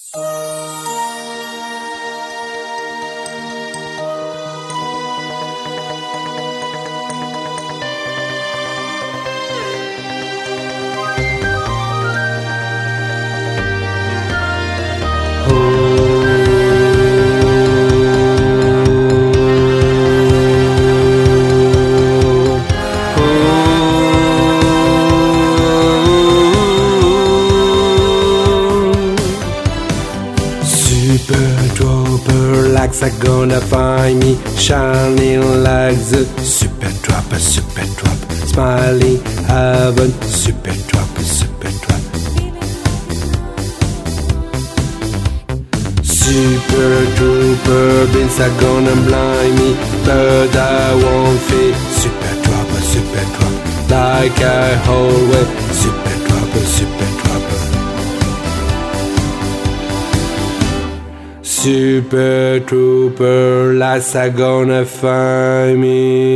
Super dropper, like are gonna find me shining like the super dropper, smiling heaven, super dropper, Super duper beans are gonna blind me, but I won't feel super dropper, like I always super dropper, Super trooper, lights are gonna find me.